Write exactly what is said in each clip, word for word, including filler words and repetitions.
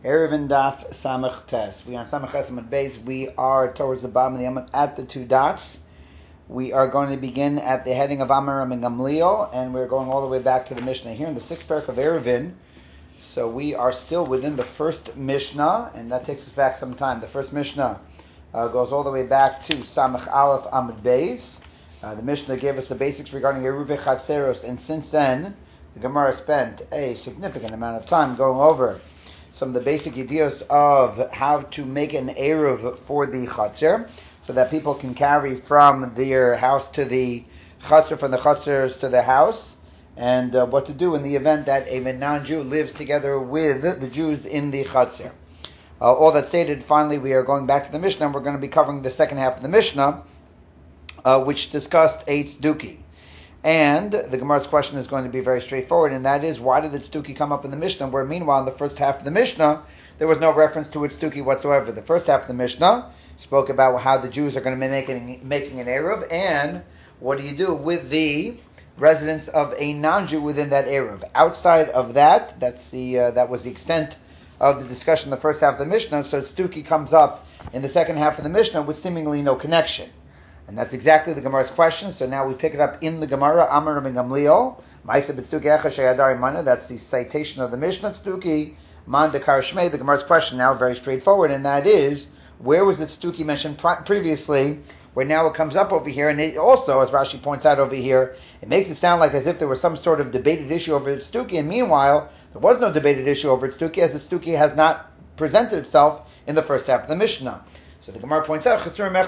Erevin Daf Samach Tes. We are on Samach Tes Amud Beis. We are towards the bottom of the Amud at the two dots. We are going to begin at the heading of Amaram and Gamliel, and we're going all the way back to the Mishnah here in the sixth parak of Erevin. So we are still within the first Mishnah, and that takes us back some time. The first Mishnah uh, goes all the way back to Samach Aleph Amud Beis. Uh, the Mishnah gave us the basics regarding Eruvei Chatzeros, and since then, the Gemara spent a significant amount of time going over some of the basic ideas of how to make an Eruv for the Chatzer, so that people can carry from their house to the Chatzer, from the Chatzers to the house, and uh, what to do in the event that a non-Jew lives together with the Jews in the Chatzer. Uh, all that stated, finally we are going back to the Mishnah, and we're going to be covering the second half of the Mishnah, uh, which discussed a tzduki. And the Gemara's question is going to be very straightforward, and that is, why did the tzduki come up in the Mishnah, where meanwhile in the first half of the Mishnah, there was no reference to a tzduki whatsoever. The first half of the Mishnah spoke about how the Jews are going to be making, making an Eruv, and what do you do with the residents of a non-Jew within that Eruv. Outside of that, that's the uh, that was the extent of the discussion in the first half of the Mishnah, so tzduki comes up in the second half of the Mishnah with seemingly no connection. And that's exactly the Gemara's question. So now we pick it up in the Gemara. Amar Rabbi Gamliel, Ma'aseh b'tzduki echa sheyadari mana. That's the citation of the Mishnah. Tzduki man dekar shmei. The Gemara's question now very straightforward, and that is, where was the tzduki mentioned pre- previously? Where now it comes up over here, and it also, as Rashi points out over here, it makes it sound like as if there was some sort of debated issue over the tzduki, and meanwhile there was no debated issue over tzduki, as the tzduki has not presented itself in the first half of the Mishnah. So the Gemara points out,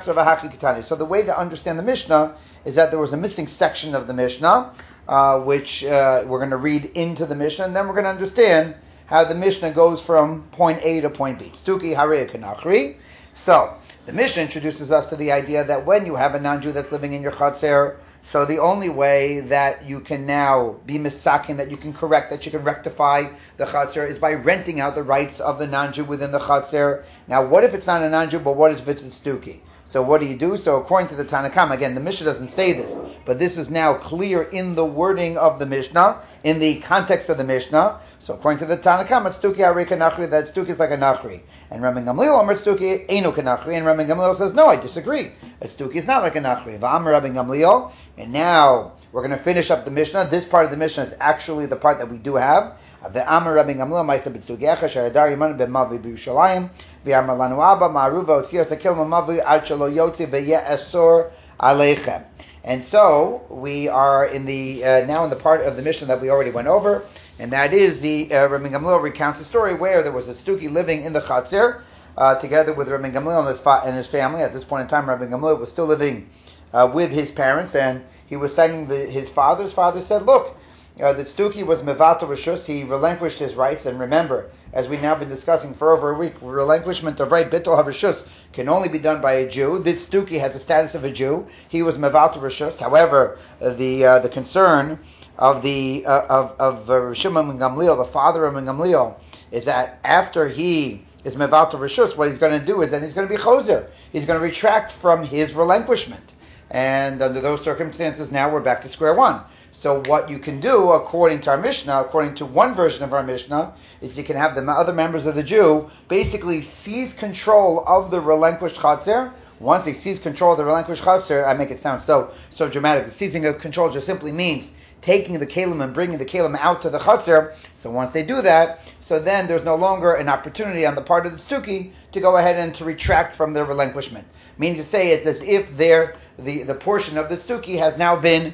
so the way to understand the Mishnah is that there was a missing section of the Mishnah, uh, which uh, we're going to read into the Mishnah, and then we're going to understand how the Mishnah goes from point A to point B. Tzduki harei kanachri. So the Mishnah introduces us to the idea that when you have a non-Jew that's living in your Chatzer, so the only way that you can now be misakin, that you can correct, that you can rectify the Chatzer, is by renting out the rights of the non-Jew within the Chatzer. Now, what if it's not a non-Jew, but what if it's a tzduki? So what do you do? So according to the Tanna Kamma, again, the Mishnah doesn't say this, but this is now clear in the wording of the Mishnah, in the context of the Mishnah. So according to the Tanna Kamma, tzduki harei kanachri, that tzduki is like a nachri. And Rabbi Gamliel Omer tzduki eino kanachri, and Rabbi Gamliel says, no, I disagree. A tzduki is not like a nachri. V'amar Rabbi Gamliel, and now we're going to finish up the Mishnah. This part of the Mishnah is actually the part that we do have. V'amar Rabbi Gamliel ma'aseh b'tzduki echa sheyadar yiman b'mavi b'Yushalayim v'amar lanu abba ma'aruva otzias hakil ma'mavi ad shelo yotzi v'ye'esor aleichem. And so we are in the uh, now in the part of the Mishnah that we already went over, and that is the uh, Rabbi Gamliel recounts a story where there was a tzduki living in the Chatzer uh, together with Rabbi Gamliel and his, fa- and his family. At this point in time, Rabbi Gamliel was still living uh, with his parents, and he was citing the, his father's father said, look, uh, the tzduki was mevatel reshus, he relinquished his rights, and remember, as we've now been discussing for over a week, relinquishment of right, bittul hareshus, can only be done by a Jew. This tzduki has the status of a Jew. He was mevatel reshus. However, uh, the uh, the concern of the uh, of of uh, Shimon ben Gamliel, the father of Ben Gamliel, is that after he is mevatel reshus, what he's going to do is that he's going to be choser. He's going to retract from his relinquishment, and under those circumstances, now we're back to square one. So what you can do, according to our Mishnah, according to one version of our Mishnah, is you can have the other members of the Jew basically seize control of the relinquished Chatzer. Once they seize control of the relinquished Chatzer, I make it sound so so dramatic. The seizing of control just simply means taking the Kalim and bringing the Kalim out to the Chatzer. So once they do that, so then there's no longer an opportunity on the part of the tzduki to go ahead and to retract from their relinquishment. Meaning to say, it's as if their the, the portion of the tzduki has now been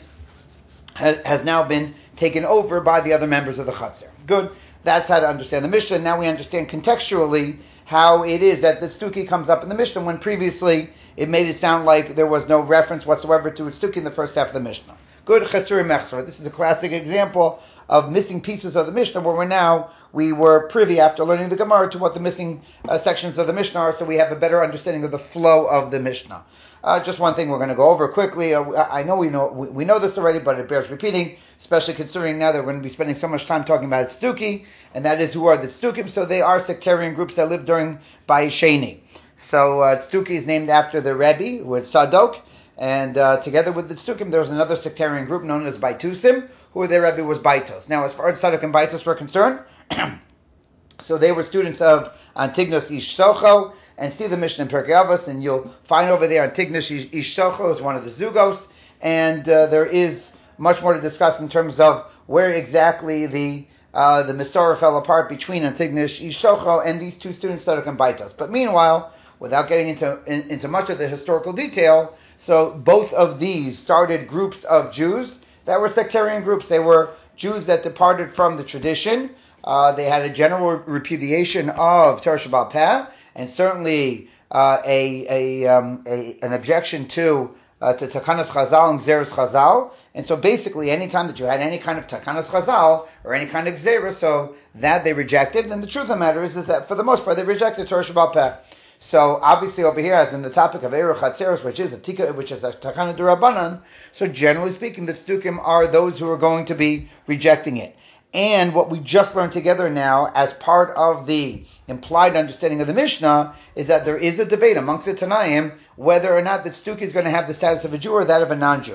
has, has now been taken over by the other members of the Chatzer. Good. That's how to understand the Mishnah. Now we understand contextually how it is that the tzduki comes up in the Mishnah when previously it made it sound like there was no reference whatsoever to a tzduki in the first half of the Mishnah. Good. Chesuri mechsor. This is a classic example of missing pieces of the Mishnah where we're now, we were privy after learning the Gemara to what the missing uh, sections of the Mishnah are, so we have a better understanding of the flow of the Mishnah. Uh, just one thing we're going to go over quickly. Uh, I know we know we, we know this already, but it bears repeating, especially considering now that we're going to be spending so much time talking about tzduki, and that is who are the tzdukim. So they are sectarian groups that lived during Bayis Sheni. So uh, tzduki is named after the Rebbe, who is Sadok, and uh, together with the tzdukim, there was another sectarian group known as Baitusim, who their Rebbe was Baitos. Now, as far as Sadok and Baitos were concerned, so So they were students of Antignos Ish Socho, and see the Mishnah in Pirkei Avos, and you'll find over there Antignos Ish Socho is one of the Zugos, and uh, there is much more to discuss in terms of where exactly the uh, the Masorah fell apart between Antignos Ish Socho and these two students that are Baitos. But meanwhile, without getting into in, into much of the historical detail, so both of these started groups of Jews that were sectarian groups. They were Jews that departed from the tradition. Uh, they had a general repudiation of Torah Sheba'al Peh, and certainly uh, a, a, um, a an objection to uh, to Takanas Chazal and Gzeres Chazal. And so basically, anytime that you had any kind of Takanas Chazal or any kind of Gzeres, so that they rejected. And the truth of the matter is, is that for the most part, they rejected Torah Sheba'al Peh. So obviously over here, as in the topic of Eruch Hatzeros, which is a tika, which is a Takana D'Rabbanan, so generally speaking, the Tzdukim are those who are going to be rejecting it. And what we just learned together now, as part of the implied understanding of the Mishnah, is that there is a debate amongst the Tanaim whether or not the Tzduki is going to have the status of a Jew or that of a non-Jew.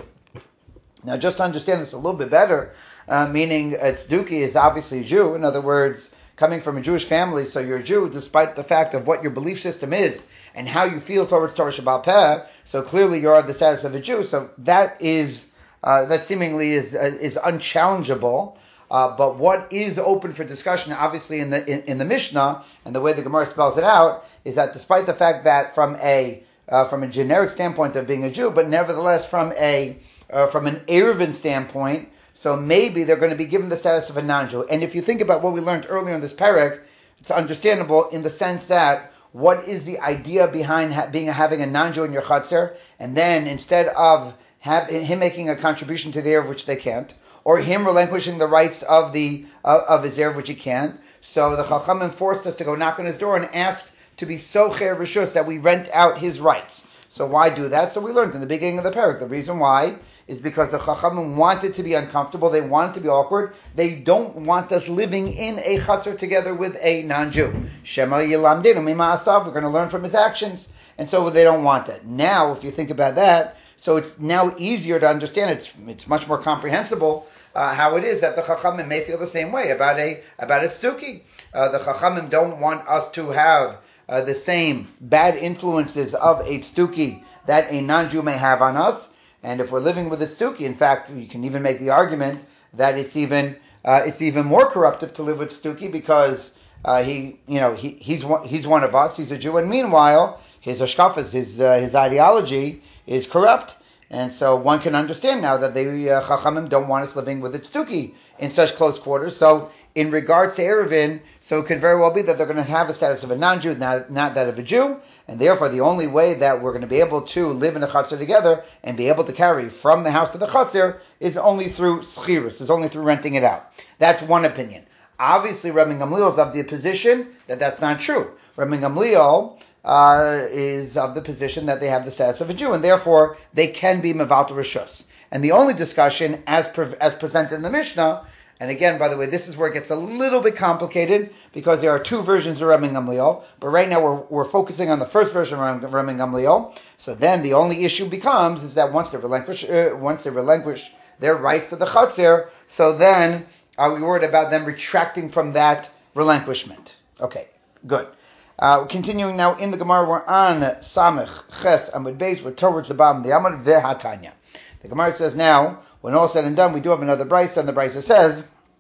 Now, just to understand this a little bit better, uh, meaning a Tzduki is obviously a Jew. In other words, coming from a Jewish family, so you're a Jew despite the fact of what your belief system is and how you feel towards Torah Sheba'al Peh. So clearly you are the status of a Jew. So that is uh, that seemingly is uh, is unchallengeable. Uh, but what is open for discussion, obviously, in the in, in the Mishnah and the way the Gemara spells it out, is that despite the fact that from a uh, from a generic standpoint of being a Jew, but nevertheless from a uh, from an Eruvin standpoint, so maybe they're going to be given the status of a non-Jew. And if you think about what we learned earlier in this parak, it's understandable in the sense that what is the idea behind ha- being having a non-Jew in your chutzner, and then instead of have, him making a contribution to the Eruv, which they can't, or him relinquishing the rights of the uh, of his Eruv, which he can't. So the Chachamim forced us to go knock on his door and ask to be socher rishus, that we rent out his rights. So why do that? So we learned in the beginning of the parak, the reason why is because the Chachamim wanted to be uncomfortable, they wanted to be awkward, they don't want us living in a chutzner together with a non-Jew. Shema yilamdenu mima asav, we're going to learn from his actions, and so they don't want that. Now, if you think about that, so it's now easier to understand, it's it's much more comprehensible, Uh, how it is that the Chachamim may feel the same way about a about a Tzduki. Uh, the Chachamim don't want us to have uh, the same bad influences of a Tzduki that a non-Jew may have on us. And if we're living with a Tzduki, in fact, you can even make the argument that it's even uh, it's even more corruptive to live with Tzduki because uh, he you know he he's one, he's one of us, he's a Jew, and meanwhile his hashkafas, his uh, his ideology is corrupt. And so one can understand now that the uh, Chachamim don't want us living with a Tzduki in such close quarters. So in regards to Eruvin, so it could very well be that they're going to have the status of a non-Jew, not, not that of a Jew. And therefore the only way that we're going to be able to live in a chutzner together and be able to carry from the house to the chutzner is only through schirus, is only through renting it out. That's one opinion. Obviously Rabbi Gamliel is of the position that that's not true. Rabbi Gamliel Uh, is of the position that they have the status of a Jew, and therefore they can be mevalta rishus. And the only discussion, as pre- as presented in the Mishnah, and again, by the way, this is where it gets a little bit complicated because there are two versions of Rabbi Gamliel, but right now we're we're focusing on the first version of Rabbi Gamliel. So then the only issue becomes is that once they relinquish uh, once they relinquish their rights to the chutzner, so then are we worried about them retracting from that relinquishment? Okay, good. Uh, continuing now in the Gemara, we're on Samech Ches Amud Beis. We're towards the bottom of the Amud Vehatanya. The Gemara says now, when all said and done, we do have another brisa, and the brisa says,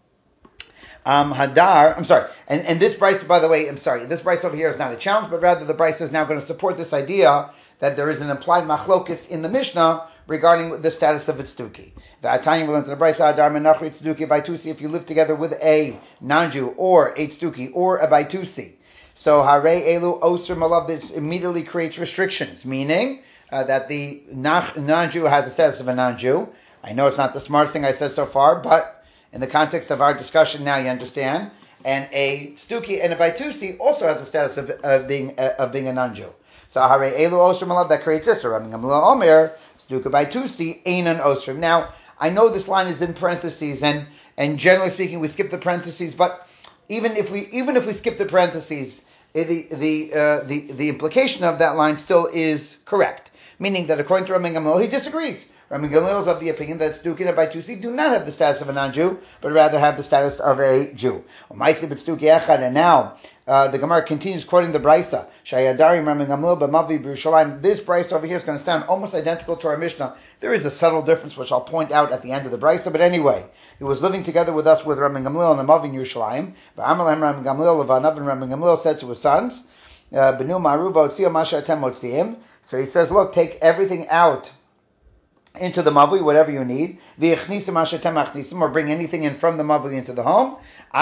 um, Hadar. I'm sorry, and and this brisa, by the way, I'm sorry, this brisa over here is not a challenge, but rather the brisa is now going to support this idea that there is an implied machlokis in the Mishnah regarding the status of its Tzduki. Vehatanya will enter the brisa Hadar Menachri Tzduki Baitusi. If you live together with a non-Jew or a Tzduki or a Baitusi. So Harei Elu Osir Malav, this immediately creates restrictions, meaning uh, that the non-Jew has the status of a non-Jew. I know it's not the smartest thing I said so far, but in the context of our discussion now you understand. And a Tzduki and a Baitusi also has the status of, of being uh, of being a non-Jew. So Harei Elu Osir Malav, that creates this. Rabbi Gamliel Omer, Tzduki Baitusi, Einan Osir. Now, I know this line is in parentheses, and, and generally speaking we skip the parentheses, but even if we even if we skip the parentheses, the the uh, the the implication of that line still is correct, meaning that according to Rabbi Gamliel, he disagrees. Rabbi Gamliel is of the opinion that Tzduki and Baitusi do not have the status of a non-Jew, but rather have the status of a Jew. And now, Uh, the Gemara continues quoting the Brisa. Shayadarim Rabbi Gamliel b'Mavi b'Yerushalayim. This Brisa over here is going to sound almost identical to our Mishnah. There is a subtle difference, which I'll point out at the end of the Brisa. But anyway, he was living together with us with Rabbi Gamliel and Amavi in Yerushalayim. V'Amalem Rabbi Gamliel levanav, and Rabbi Gamliel said to his sons, "Benu maru v'otzia masha atem motziim." So he says, "Look, take everything out into the mavui, whatever you need. V'yechnisim masha atem achnisim, or bring anything in from the mavui into the home.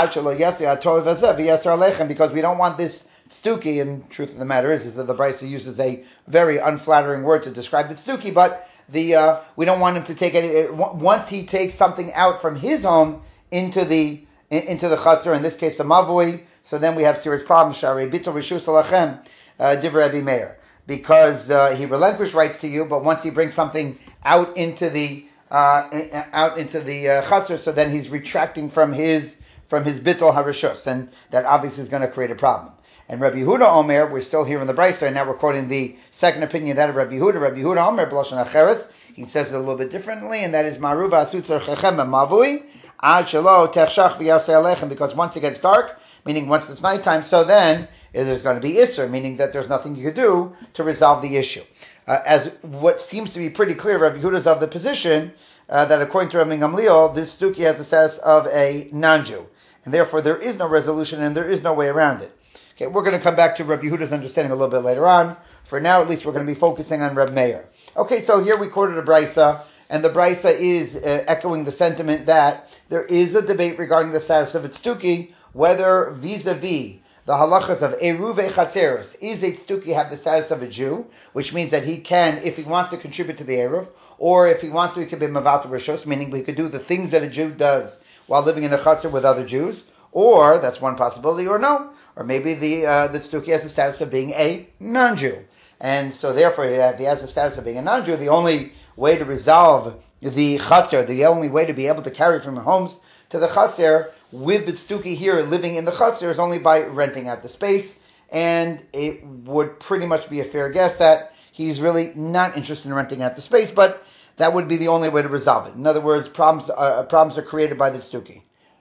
Because we don't want this tztuki, and truth of the matter is, is that the Brisa uses a very unflattering word to describe the tztuki, but the uh, we don't want him to take any, once he takes something out from his home into the into the chutzner, in this case the mavui, so then we have serious problems. Shari bittul rishus alachem divrei Rabbi Meir, because uh, he relinquished rights to you, but once he brings something out into the uh, out into the uh, chutzner, so then he's retracting from his from his bittul harishus, and that obviously is going to create a problem. And Rabbi Yehuda Omer, we're still here in the Brisa, and now we're quoting the second opinion, that of Rabbi Yehuda. Rabbi Yehuda Omer, b'lashon acheres, he says it a little bit differently, and that is maruva asutzar chechem mavui ad shelo techshach v'yaseh alechem, because once it gets dark, meaning once it's nighttime, so then there's going to be isser, meaning that there's nothing you could do to resolve the issue. Uh, as what seems to be pretty clear, Rabbi Yehuda's of the position uh, that according to Rabbi Gamliel, this stuki has the status of a non-Jew. And therefore, there is no resolution and there is no way around it. Okay, we're going to come back to Rabbi Yehuda's understanding a little bit later on. For now, at least, we're going to be focusing on Reb Meir. Okay, so here we quoted a Brisa, and the Brisa is uh, echoing the sentiment that there is a debate regarding the status of a tztuki, whether vis-a-vis the halachas of Eruv Chatzeros, is a tztuki have the status of a Jew, which means that he can, if he wants to contribute to the Eruv, or if he wants to, he could be Mavat Rishos, meaning he could do the things that a Jew does while living in a chutzner with other Jews, or that's one possibility, or no, or maybe the uh, the tztuki has the status of being a non-Jew, and so therefore, if he has the status of being a non-Jew, the only way to resolve the chutzner, the only way to be able to carry from homes to the chutzner with the tztuki here living in the chutzner is only by renting out the space, and it would pretty much be a fair guess that he's really not interested in renting out the space, but that would be the only way to resolve it. In other words, problems uh, problems are created by the tztuki.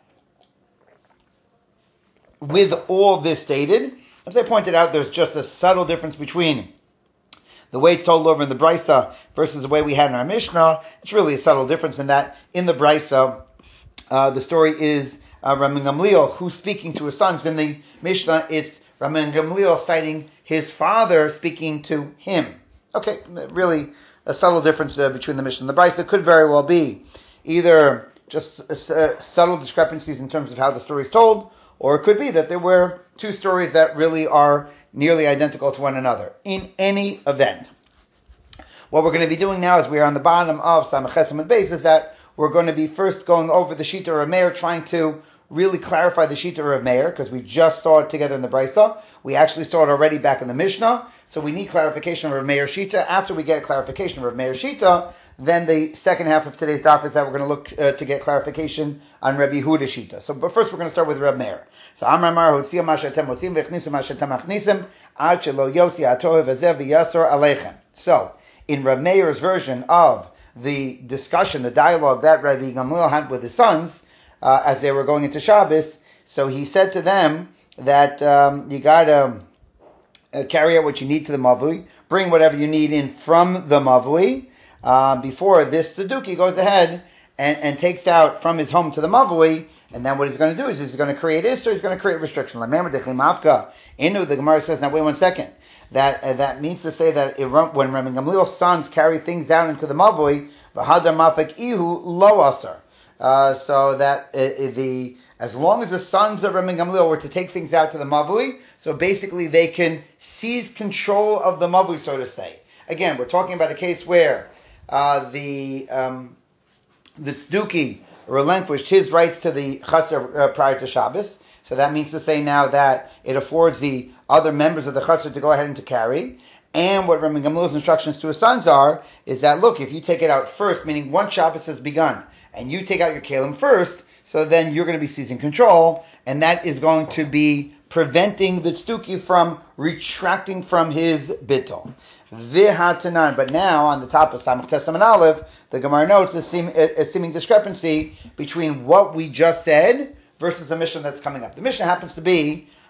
With all this stated, as I pointed out, there's just a subtle difference between the way it's told over in the Brisa versus the way we had in our Mishnah. It's really a subtle difference in that in the Brisa, uh, the story is uh, Rabbi Gamliel who's speaking to his sons. In the Mishnah, it's Rabbi Gamliel citing his father speaking to him. Okay, really a subtle difference uh, between the Mishnah and the Brisa. Could very well be either just uh, subtle discrepancies in terms of how the story is told, or it could be that there were two stories that really are nearly identical to one another. In any event, what we're going to be doing now, as we are on the bottom of Samach Chesed Beis, is that we're going to be first going over the Shita of Meir, trying to really clarify the Shita of Meir, because we just saw it together in the Brisa. We actually saw it already back in the Mishnah, so we need clarification of Meir Shita. After we get clarification of Meir Shita, then the second half of today's daf is that we're going to look uh, to get clarification on Rabbi Yehuda Shita. So, but first we're going to start with Reb Meir. So, Amar Mar Hotzia Mashatem Hotzim V'Chnisim Mashatem Achnisim Ad Shelo Yotzi Atoh V'Zev V'Yasor Aleichem. So, in Reb Meir's version of the discussion, the dialogue that Rabbi Gamliel had with his sons uh, as they were going into Shabbos, so he said to them that um, you got to uh, carry out what you need to the Mavui, bring whatever you need in from the Mavui. Uh, before this Saduki goes ahead and, and takes out from his home to the Mavui, and then what he's going to do is he's going to create Isser, he's going to create restriction. Remember, the Inu, the Gemara says, now wait one second, that uh, that means to say that it, when Rabbi Gamliel's sons carry things out into the Mavui, v'hadar mafek ihu lo asar. Uh, so that uh, the as long as the sons of Rabbi Gamliel were to take things out to the Mavui, so basically they can seize control of the Mavui, so to say. Again, we're talking about a case where Uh, the um, the tzduki relinquished his rights to the chutzner uh, prior to Shabbos. So that means to say now that it affords the other members of the chutzner to go ahead and to carry. And what Rabbi Gamliel's instructions to his sons are is that, look, if you take it out first, meaning once Shabbos has begun, and you take out your kelim first, so then you're going to be seizing control, and that is going to be preventing the tzduki from retracting from his bittul. V'hatanan, but now on the top of Samach Testament Aleph, the Gemara notes a, seem, a, a seeming discrepancy between what we just said versus the Mishnah that's coming up. The Mishnah happens to be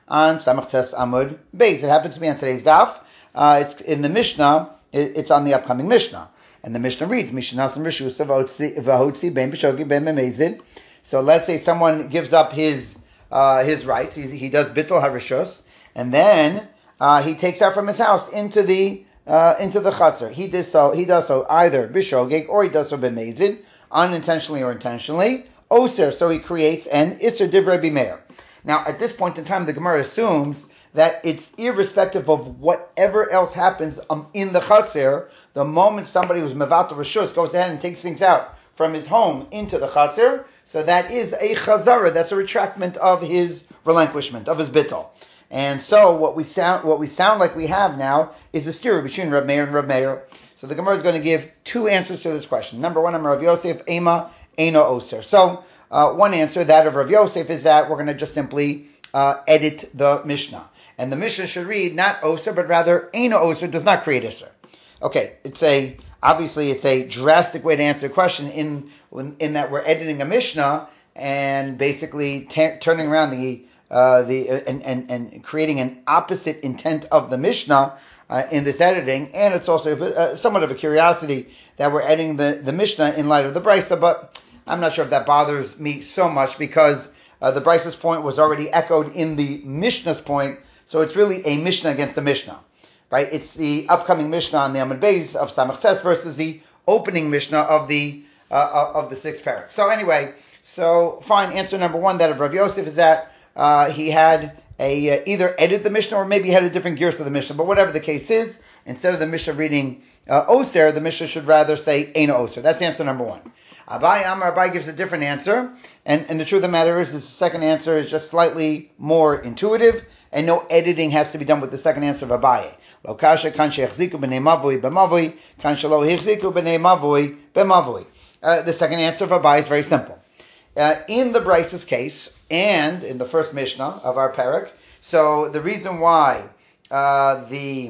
on Samach Tes Amud Beis. It happens to be on today's daf. Uh, it's in the Mishnah. It, it's on the upcoming Mishnah. And the Mishnah reads, Mishnah Rishus V'Hotzi Ben B'Shogi Ben Memezid. So let's say someone gives up his uh, his rights. He, he does Bittul HaRishus. And then uh, he takes out from his house into the uh, into the Chatzar. He does so. He does so either B'Shogeg or he does so B'Mezid, unintentionally or intentionally. Oser. So he creates an Isser Divrei B'Meir. Now, at this point in time, the Gemara assumes that it's irrespective of whatever else happens um, in the Chatzir. The moment somebody who's Mevatel Rishus goes ahead and takes things out from his home into the Chatzir, so that is a Chazara. That's a retractment of his relinquishment, of his Bittul. And so what we sound what we sound like we have now is a stira between Reb Meir and Reb Meir. So the Gemara is going to give two answers to this question. Number one, I'm Rav Yosef, Ema, Eino Oser. So Uh, one answer, that of Rav Yosef, is that we're going to just simply uh, edit the Mishnah. And the Mishnah should read not Oser, but rather Eino Oser, does not create Isser. Okay, it's a, obviously it's a drastic way to answer the question in in that we're editing a Mishnah and basically t- turning around the, uh, the uh, and, and, and creating an opposite intent of the Mishnah uh, in this editing. And it's also uh, somewhat of a curiosity that we're editing the, the Mishnah in light of the Brisa, but I'm not sure if that bothers me so much because uh, the Brisa's point was already echoed in the Mishnah's point, so it's really a Mishnah against the Mishnah, right? It's the upcoming Mishnah on the Amud Beis of Samach Tes versus the opening Mishnah of the uh, of the sixth parak. So anyway, so fine. Answer number one, that of Rav Yosef, is that uh, he had a uh, either edited the Mishnah or maybe had a different gears of the Mishnah. But whatever the case is, instead of the Mishnah reading uh, Oser, the Mishnah should rather say Eino Oser. That's answer number one. Abai Amar Abai gives a different answer, and, and the truth of the matter is, this second answer is just slightly more intuitive, and no editing has to be done with the second answer of Abai. Lo kasha kan shechziku b'nei mavui b'mavui, kan shelo hechziku b'nei mavui b'mavui. Uh, the second answer of Abai is very simple. Uh, in the Brisa's case, and in the first Mishnah of our parak, so the reason why uh, the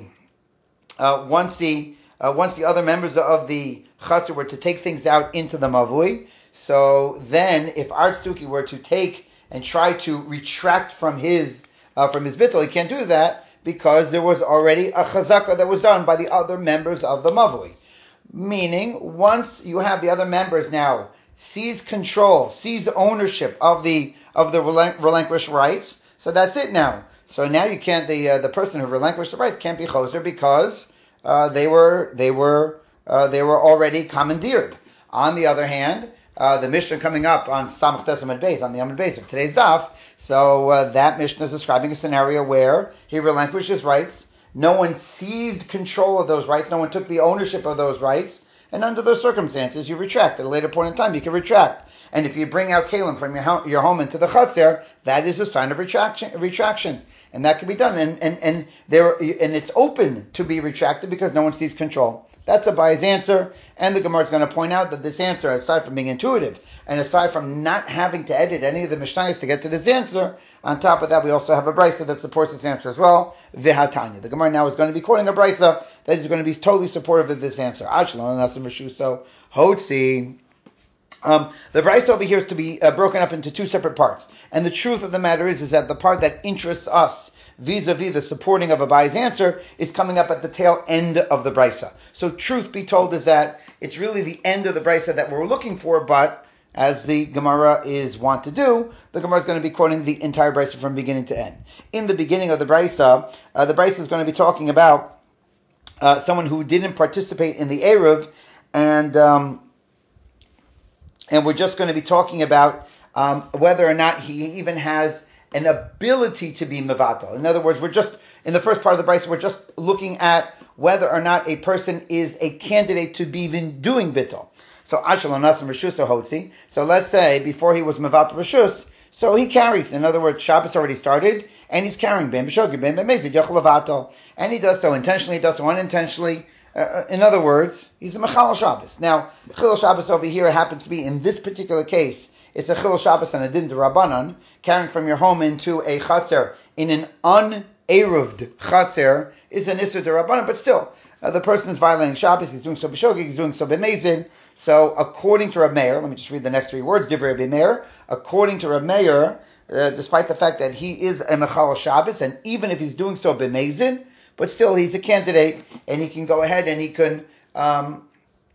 uh, once the Uh, once the other members of the Chatzar were to take things out into the Mavui, so then if Artstuki were to take and try to retract from his uh, from his bittul, he can't do that because there was already a chazaka that was done by the other members of the Mavui. Meaning, once you have the other members now seize control, seize ownership of the of the relinqu- relinquished rights, so that's it now. So now you can't the uh, the person who relinquished the rights can't be choser because Uh, they were they were uh, they were already commandeered. On the other hand, uh, the Mishnah coming up on Samach Tes Amud Beis, on the Amud Beis of today's daf, so uh, that Mishnah is describing a scenario where he relinquished his rights. No one seized control of those rights. No one took the ownership of those rights. And under those circumstances, you retract. At a later point in time, you can retract. And if you bring out kalim from your home, your home into the chatzir, that is a sign of retraction. retraction. And that can be done. And and and there and it's open to be retracted because no one sees control. That's Abai's answer. And the Gemara is going to point out that this answer, aside from being intuitive, and aside from not having to edit any of the Mishnayos to get to this answer, on top of that, we also have a Brisa that supports this answer as well. Vihatanya. The Gemara now is going to be quoting a Brisa that is going to be totally supportive of this answer. Ashlon, Nasim Rishuso, Hotzi. Um, the Brisa over here is to be uh, broken up into two separate parts. And the truth of the matter is, is that the part that interests us vis-a-vis the supporting of Abai's answer is coming up at the tail end of the Brisa. So truth be told is that it's really the end of the Brisa that we're looking for, but as the Gemara is wont to do, the Gemara is going to be quoting the entire Brisa from beginning to end. In the beginning of the Brisa, uh, the Brisa is going to be talking about uh, someone who didn't participate in the Eruv, and um, and we're just going to be talking about um, whether or not he even has an ability to be mevatel. In other words, we're just, in the first part of the Brisa, we're just looking at whether or not a person is a candidate to be even doing bittul. So, Ashalon Nasim Rishus Hotzi. So let's say before he was mevatel Rishus, so he carries. In other words, Shabbos already started, and he's carrying ben b'shogeg, ben b'mezid, yochel levatel. And he does so intentionally, he does so unintentionally. Uh, in other words, he's a Mechal Shabbos. Now, Chil Shabbos over here happens to be, in this particular case, it's a Chil Shabbos and a Din D'Rabbanan, carrying from your home into a Chatzar in an un-eruved Chatzar is an Isser D'Rabbanan, but still, uh, the person is violating Shabbos, he's doing so b'shogeg, he's doing so b'mezid. So, according to Reb Meir, let me just read the next three words, Divrei Reb Meir, according to Reb Meir, uh, despite the fact that he is a Mechal Shabbos, and even if he's doing so b'mezid, but still he's a candidate, and he can go ahead and he can um,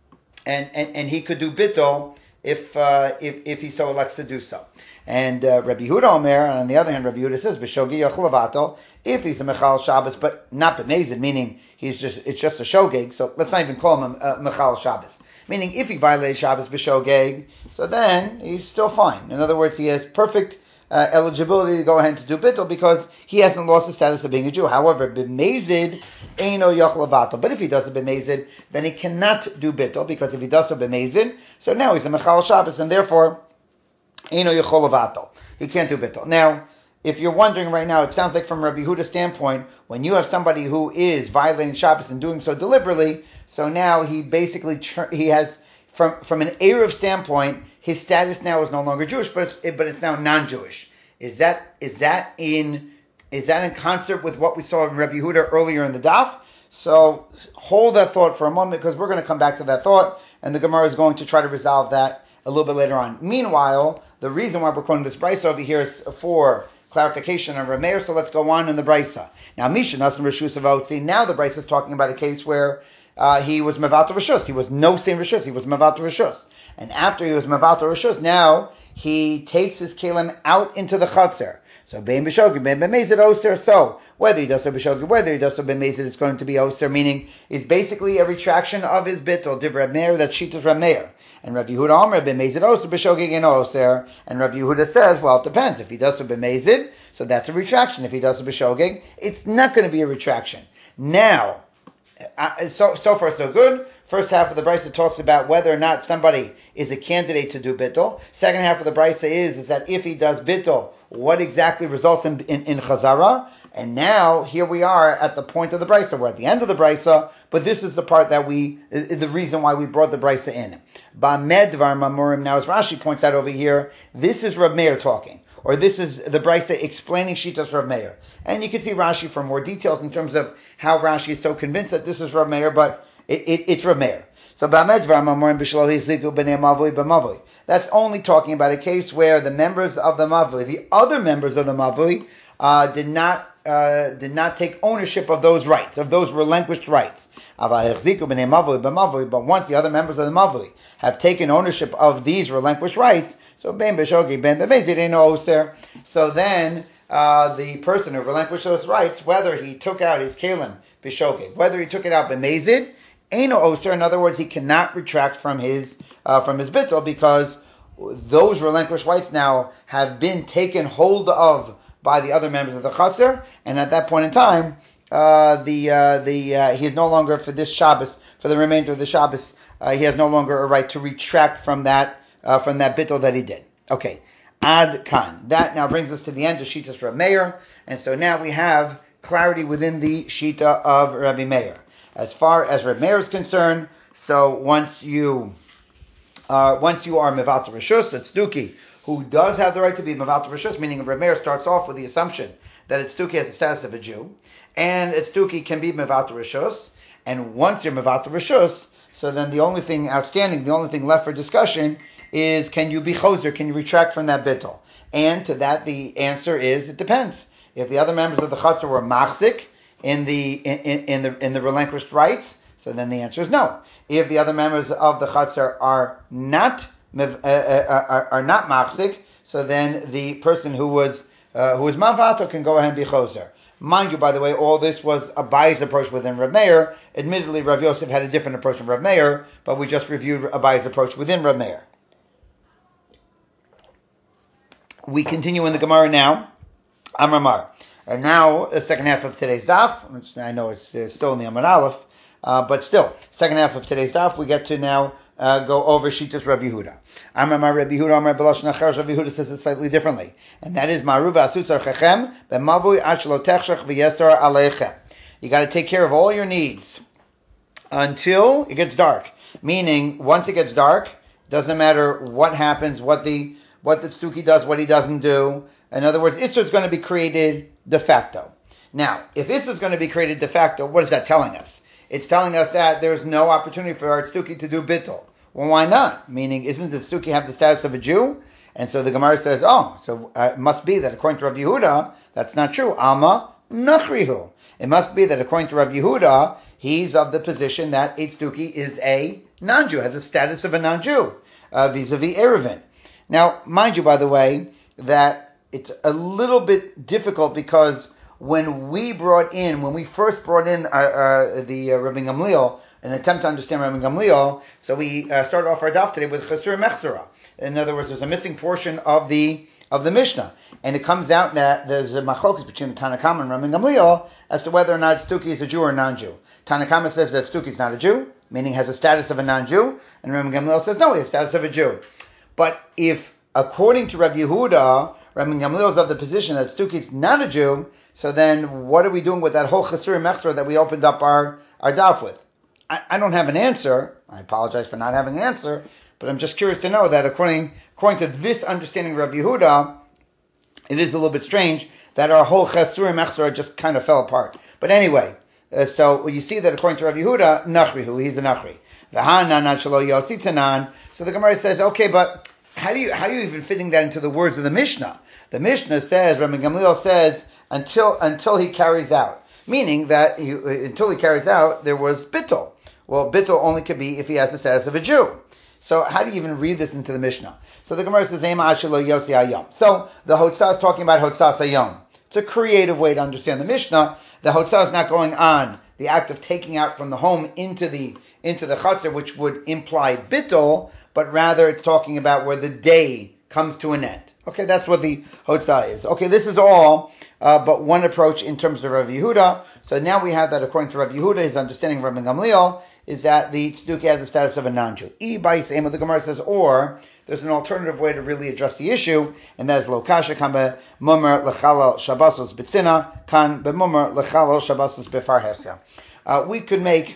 and, and and he could do bittul if uh, if if he so elects to do so. And uh, Rabbi Yehuda Omer, and on the other hand, Rabbi Yehuda says b'shogi yachol lavato, if he's a Mechal Shabbos, but not b'mezid, meaning he's just it's just a shogeg. So let's not even call him a, a Mechal Shabbos. Meaning, if he violates Shabbos b'shogeg, so then he's still fine. In other words, he has perfect uh, eligibility to go ahead to do bittul because he hasn't lost the status of being a Jew. However, b'mezid eino yachol lavato. But if he does it b'mezid, then he cannot do bittul because if he does it b'mezid, so now he's a Mechal Shabbos, and therefore eino yachol lavato. He can't do bittul. Now, if you're wondering right now, it sounds like from Rabbi Yehuda's standpoint, when you have somebody who is violating Shabbos and doing so deliberately, so now he basically he has from from an Erev standpoint, his status now is no longer Jewish, but it's but it's now non-Jewish. Is that is that in is that in concert with what we saw in Rabbi Yehuda earlier in the daf? So hold that thought for a moment because we're going to come back to that thought, and the Gemara is going to try to resolve that a little bit later on. Meanwhile, the reason why we're quoting this brisa over here is for clarification on Rameir, so let's go on in the brisa. Now, Misha Nasan Rishus Avotzi. Now the brisa is talking about a case where Uh, he was Mevato Rishus. He was no same Rishus. He was Mevato Rishus. And after he was Mevato Rishus, now he takes his Kalim out into the Chatzar. So, Bein B'Shogi, Bein B'Mezid, Oser. So, whether he does so B'Shogi, whether he does so B'Mezid, it's going to be Oser, meaning it's basically a retraction of his bittul, Div Reb Meir, that Shitas Reb Meir. And Rabbi Yehuda Omer, B'Mezid, Oser, B'Shogi, and Oser. And Rabbi Yehuda says, well, it depends. If he does so B'Mezid, so that's a retraction. If he does so B'Shogi, it's not going to be a retraction. Now, Uh, so so far so good. First half of the brisa talks about whether or not somebody is a candidate to do bittul. Second half of the brisa is is that if he does bittul, what exactly results in in, in chazara? And now here we are at the point of the brisa. We're at the end of the brisa, but this is the part that we is the reason why we brought the brisa in. Ba'med dvar mamurim. Now, as Rashi points out over here, this is Reb Meir talking. Or this is the brisa explaining Shitas Rav Meir. And you can see Rashi for more details in terms of how Rashi is so convinced that this is Rav Meir, but it, it, it's Rav Meir. So that's only talking about a case where the members of the Mavui, the other members of the Mavui, uh, did not uh, did not take ownership of those rights, of those relinquished rights. But once the other members of the Mavui have taken ownership of these relinquished rights, so ben b'shogi ben b'mezid ain't no oser. So then uh, the person who relinquished those rights, whether he took out his kalim b'shogi, whether he took it out b'mezid, ain't no oser. In other words, he cannot retract from his uh, from his bittul because those relinquished rights now have been taken hold of by the other members of the chatzar, and at that point in time, uh, the uh, the uh, he is no longer for this Shabbos, for the remainder of the Shabbos, uh, he has no longer a right to retract from that. Uh, from that bittul that he did. Okay, ad kan. That now brings us to the end of Shitas Rabbi Meir, and so now we have clarity within the Shita of Rabbi Meir. As far as Rabbi Meir is concerned, so once you uh, once you are Mevato Rishus, it's Tzduki, who does have the right to be Mevato Rishus, meaning Rabbi Meir starts off with the assumption that it's Tzduki has the status of a Jew, and it's Tzduki can be Mevato Rishus, and once you're Mevato Rishus, so then the only thing outstanding, the only thing left for discussion is can you be choser, can you retract from that bittul? And to that the answer is it depends. If the other members of the chatzar were machzik in the in, in the in the relinquished rights, so then the answer is no. If the other members of the chatzar are not uh, uh, are, are not machzik, so then the person who was uh, who was mavato can go ahead and be choser. Mind you, by the way, all this was Abaye's approach within Reb Meir. Admittedly, Rav Yosef had a different approach from Reb Meir, but we just reviewed Abaye's approach within Reb Meir. We continue in the Gemara now, Amramar. And now, the second half of today's daf, which I know it's uh, still in the Amar Aleph, uh, but still, second half of today's daf, we get to now uh, go over Shitas Rabbi Yehuda. Amramar Rabbi Yehuda, Amar B'lashon Acher, Rabbi Yehuda says it slightly differently. And that is, Ma'ruva Asutzar Chechem, B'mavui Ashlo Techshach V'yesar Aleichem. You got to take care of all your needs until it gets dark. Meaning, once it gets dark, doesn't matter what happens, what the what the Tzuki does, what he doesn't do. In other words, Isra is going to be created de facto. Now, if Isra is going to be created de facto, what is that telling us? It's telling us that there's no opportunity for our Tzuki to do bittul. Well, why not? Meaning, isn't the Tzuki have the status of a Jew? And so the Gemara says, oh, so uh, it must be that according to Rav Yehuda, that's not true. Ama nachrihu. It must be that according to Rav Yehuda, he's of the position that Eitztuki is a non-Jew, has a status of a non-Jew, uh, vis-a-vis Eruvin. Now, mind you, by the way, that it's a little bit difficult because when we brought in, when we first brought in uh, uh, the uh, Rabbi Gamliel, an attempt to understand Rabbi Gamliel, so we uh, started off our daf today with Chasur Mechzera. In other words, there's a missing portion of the of the Mishnah, and it comes out that there's a machlokas between the Tanakama and Rabbi Gamliel as to whether or not Tztuki is a Jew or a non-Jew. Tanakama says that Tztuki is not a Jew, meaning has a status of a non-Jew, and Rabbi Gamliel says no, he has a status of a Jew. But if, according to Rabbi Yehuda, Rabbi Gamliel is of the position that Tztuki is not a Jew, so then what are we doing with that whole Chasur Mechzera that we opened up our, our daf with? I, I don't have an answer. I apologize for not having an answer. But I'm just curious to know that according according to this understanding of Rav Yehuda, it is a little bit strange that our whole Chasur Mechzera just kind of fell apart. But anyway, uh, so you see that according to Rav Yehuda, Nachrihu, he's a Nachri. So the Gemara says, okay, but how do you how are you even fitting that into the words of the Mishnah? The Mishnah says, Rabbi Gamliel says, until until he carries out, meaning that he, until he carries out, there was bittul. Well, bittul only could be if he has the status of a Jew. So how do you even read this into the Mishnah? So the Gemara says, Ema Ashelo Yotzi Hayom. So the Hotzah is talking about Hotzas Hayom. It's a creative way to understand the Mishnah. The Hotzah is not going on the act of taking out from the home into the into the Chatzar, which would imply bittul, but rather it's talking about where the day comes to an end. Okay, that's what the Hotzah is. Okay, this is all uh, but one approach in terms of Rav Yehuda. So now we have that according to Rav Yehuda, his understanding of Rabbi Gamliel is that the Tzduki has the status of a non-Jew. E by Seima, the Gemara says, or there's an alternative way to really address the issue, and that is lo kasha kan be mumar lechalal shabbosos b'tzina kan be mumar lechalal shabbosos b'farhesya. Uh, we could make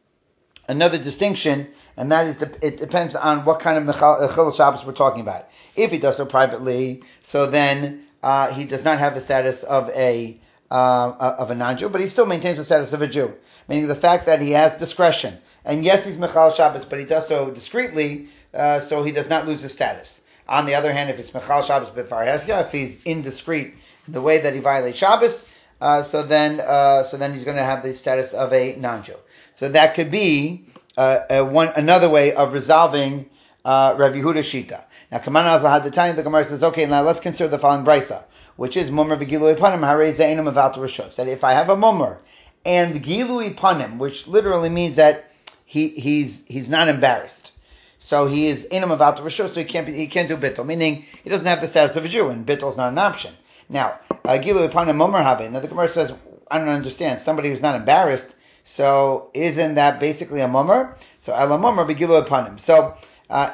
another distinction, and that is the, it depends on what kind of chilul Shabbos we're talking about. If he does so privately, so then uh, he does not have the status of a uh, of a non-Jew, but he still maintains the status of a Jew. Meaning the fact that he has discretion. And yes, he's Mechal Shabbos, but he does so discreetly, uh, so he does not lose his status. On the other hand, if it's Mechal Shabbos B'far Heskya, if he's indiscreet in the way that he violates Shabbos, uh, so then uh, so then he's going to have the status of a non-Jew. So that could be uh, a one another way of resolving uh, Rav Yehuda's Shita. Now, Kaman al the time the Gemara says, okay, now let's consider the following brisa, which is Mumar V'Gilui Panim Harei Ze'enim Avat Rishos. That if I have a Mumar and Gilui Panim, which literally means that he he's he's not embarrassed, so he is Einam Avat Rishos, so he can't be, he can't do bittul, meaning he doesn't have the status of a Jew, and bittul is not an option. Now, uh, Gilui Panim Mumar Habe. Now the Gemara says, I don't understand. Somebody who's not embarrassed, so isn't that basically a Mumar? So Ela Mumar B'Gilui Panim. So Uh,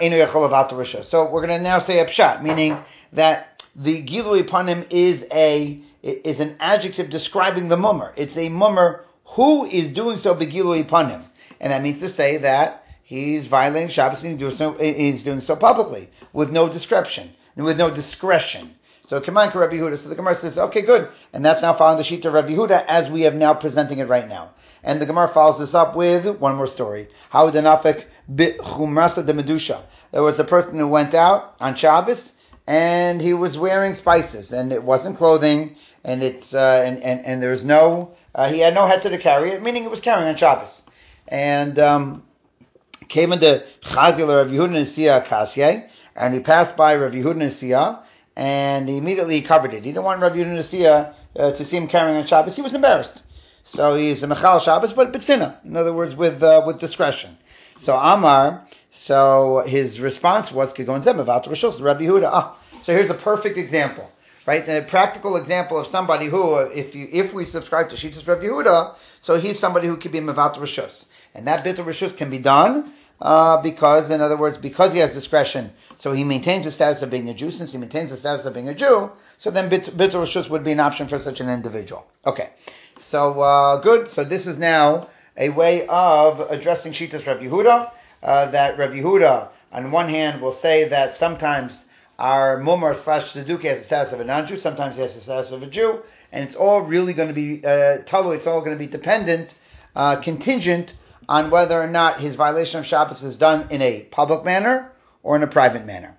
so we're going to now say a pshat, meaning that the Gilui Panim is a is an adjective describing the mummer. It's a mummer who is doing so b'Gilui Panim, and that means to say that he's violating Shabbos, meaning doing so, he's doing so publicly with no discretion and with no discretion. So Kaman Rabbi Yehuda. So the Gemara says, okay, good, and that's now following the sheet of Rabbi Yehuda as we have now presenting it right now. And the Gemara follows this up with one more story. How denafik b'chumrasa de medusha. There was a person who went out on Shabbos and he was wearing spices, and it wasn't clothing, and it's uh, and and and there's no uh, he had no heter to carry it, meaning it was carrying on Shabbos. And um, came into Chazil Rav Yehuda Nesiya Kasye, and he passed by Rav Yehuda Nesiya, and immediately he covered it. He didn't want Rav Yehuda Nesiya uh, to see him carrying on Shabbos. He was embarrassed. So he's a Mechal Shabbos, but B'tzina. In other words, with uh, with discretion. So Amar, so his response was, Kigon Zeh Mevat Rishos, Rabbi Yehuda. Ah, so here's a perfect example, right? A practical example of somebody who, if you if we subscribe to Shitas Rabbi Yehuda, so he's somebody who could be Mevat Rishos. And that bit of Rishos can be done uh, because, in other words, because he has discretion, so he maintains the status of being a Jew. Since he maintains the status of being a Jew, so then bit, bit of Rishos would be an option for such an individual. Okay. So, uh, good. So this is now a way of addressing Shitas Rav Yehuda, uh, that Rav Yehuda, on one hand, will say that sometimes our Mumar slash Tzduki has the status of a non-Jew, sometimes he has the status of a Jew, and it's all really going to be, uh, Talu, it's all going to be dependent, uh, contingent on whether or not his violation of Shabbos is done in a public manner or in a private manner.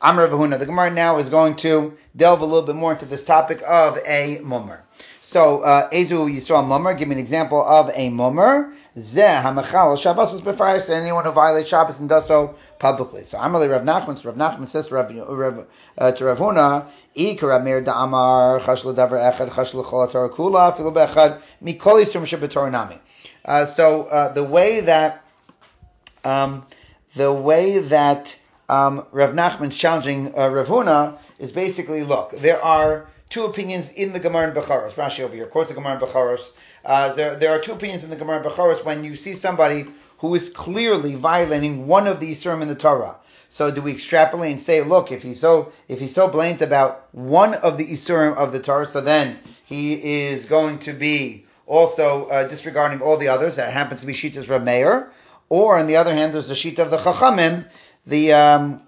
Amar Rav Huna. The Gemara now is going to delve a little bit more into this topic of a mummer. So, uh, Ezu Yisrael mummer, give me an example of a mummer. Zeh hamachal Shabbos was befrias to anyone who violates Shabbos and does so publicly. So, Amalei Rav Nachman, so Rav Nachman says to Rav, Rav, uh, to Rav Huna, Ika Rav Meir da'amar chash l'davar echad chash l'chol ha'torah kula filu be'echad mikol yisrum shebetorah nami. Uh, so, uh, the way that, um, the way that um, Rav Nachman's challenging uh, Rav Huna is basically, look, there are two opinions in the Gemara in Becharos. Rashi over here quotes the Gemara in Becharos. Uh, there, there are two opinions in the Gemara in Becharos when you see somebody who is clearly violating one of the Isurim in the Torah. So do we extrapolate and say, look, if he's so if he's so blatant about one of the Isurim of the Torah, so then he is going to be also uh, disregarding all the others. That happens to be Shita's Rav Meir. Or on the other hand, there's the Shita of the Chachamim, the um,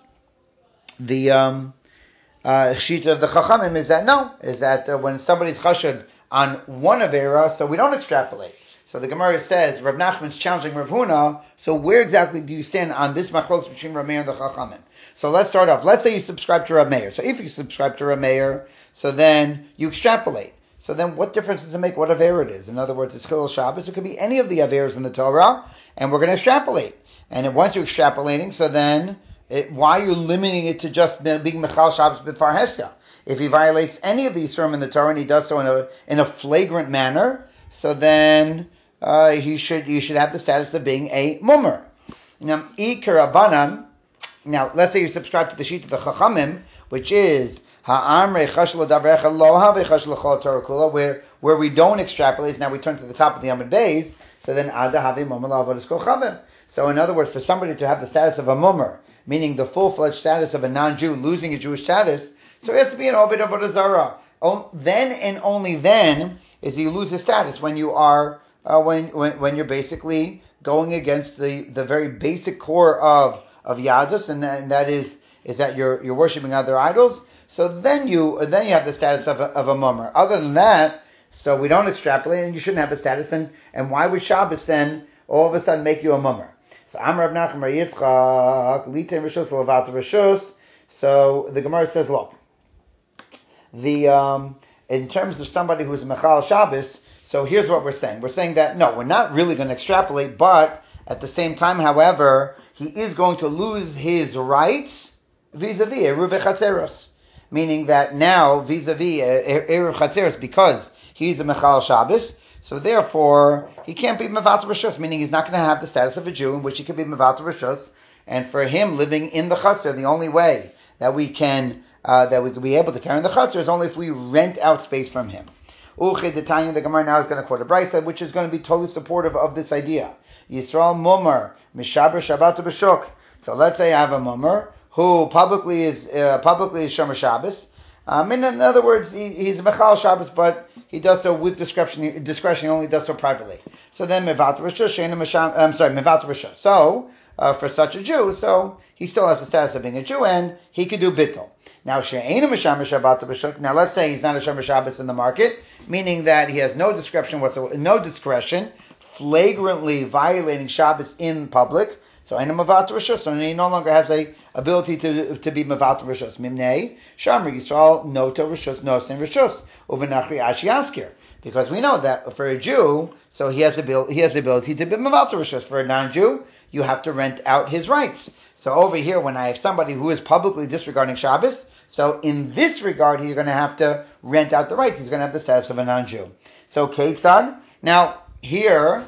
the um, Uh, Shita of the Chachamim is that no, is that uh, when somebody's chashad on one Avera, so we don't extrapolate. So the Gemara says, Rav Nachman's challenging Rav Huna, so where exactly do you stand on this machlokes between Rav Meir and the Chachamim? So let's start off. Let's say you subscribe to Rav Meir. So if you subscribe to Rav Meir, so then you extrapolate. So then what difference does it make what Avera it is? In other words, it's Chilul Shabbos. It could be any of the Averas in the Torah, and we're going to extrapolate. And then once you're extrapolating, so then It, why are you limiting it to just being Mechal Shabbos B'far Hesya? If he violates any of these Yisurim in the Torah and he does so in a in a flagrant manner, so then uh, he should you should have the status of being a mummer. Now, Ikar Abanan. Now, let's say you subscribe to the sheet of the Chachamim, which is Ha'amrei Chashel Daverecha Lo Have Chashel Chol Torah Kula, where where we don't extrapolate. Now we turn to the top of the Amud Beis. So then Ada Have Mummer La'avodas Kol Chavim. So in other words, for somebody to have the status of a mummer, meaning the full-fledged status of a non-Jew losing a Jewish status, so he has to be an Obed Avodah Zarah. Then and only then is he lose his status when you are uh, when, when when you're basically going against the, the very basic core of of Yadus, and, that, and that is is that you're you're worshiping other idols. So then you then you have the status of a, of a mummer. Other than that, so we don't extrapolate, and you shouldn't have a status. And and why would Shabbos then all of a sudden make you a mummer? So Amar Rav Nachman Bar Yitzchak Litem Rishus Levat Rishus. So the Gemara says, look, the um, in terms of somebody who's Mechal Shabbos, so here's what we're saying. We're saying that no, we're not really going to extrapolate, but at the same time, however, he is going to lose his rights vis-a-vis Eruv Chatzeros, meaning that now vis-a-vis Eruv Chatzeros, because he's a Mechal Shabbos. So therefore, he can't be Mevatel Rishus, meaning he's not going to have the status of a Jew in which he could be Mevatel Rishus. And for him living in the Chatzar, the only way that we can uh, that we could be able to carry in the Chatzar is only if we rent out space from him. Uche Detanya, the Gemara now is going to quote a Brisa, which is going to be totally supportive of this idea. Yisrael Mumar Mishaber Shabbat B'Shuk. So let's say I have a Mumar who publicly is uh, publicly is Shomer Shabbos. Um, in, in other words, he, he's a Mechal Shabbos, but he does so with discretion. Discretion, he only does so privately. So then, Mevat Rishus, I'm sorry, Mevat Rishus. So, uh, for such a Jew, so he still has the status of being a Jew, and he could do bittul. Now, She'ena Mishamer Shabbat B'Shuk. Now, let's say he's not a Shomer Shabbos in the market, meaning that he has no discretion whatsoever, no discretion, flagrantly violating Shabbos in public. So Ein Mevat Rishus, so he no longer has a ability to to be Mevat Rishus. Mimnei Shamar Yisrael Noto Rishus Nosen Rishus Uvenachri Ashi Askir. Because we know that for a Jew, so he has the he has the ability to be Mevat Rishus. For a non-Jew, you have to rent out his rights. So over here, when I have somebody who is publicly disregarding Shabbos, so in this regard, he's going to have to rent out the rights. He's going to have the status of a non-Jew. So Ketzad. Now here,